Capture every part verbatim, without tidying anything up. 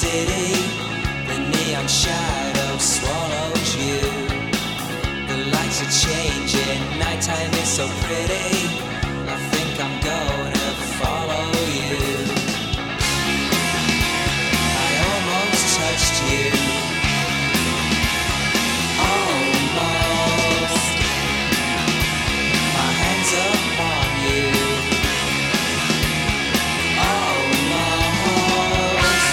city, the neon shadow swallowed you. The lights are changing, nighttime is so pretty. I think I'm gonna follow you. I almost touched you. Almost. My hands upon you. Almost.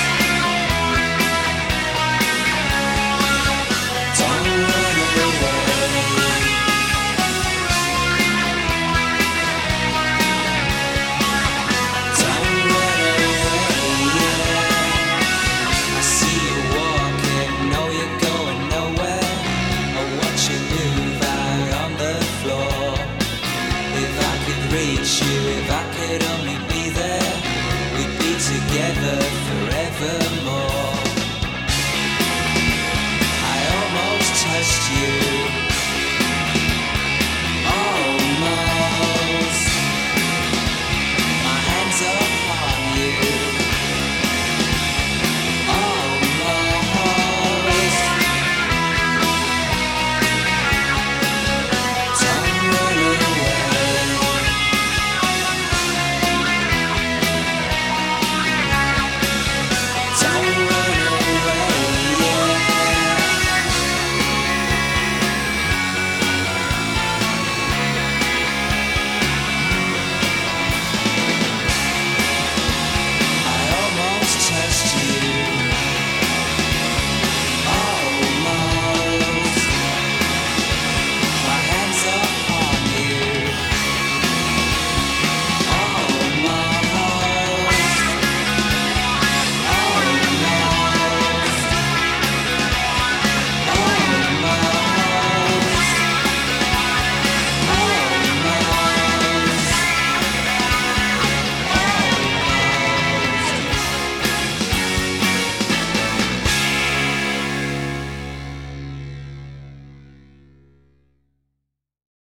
Don't run away. Don't run away, yeah. I see you walking, know you're going nowhere. I watch you move out on the floor. If I could reach you, if I could only be there, we'd be together forevermore.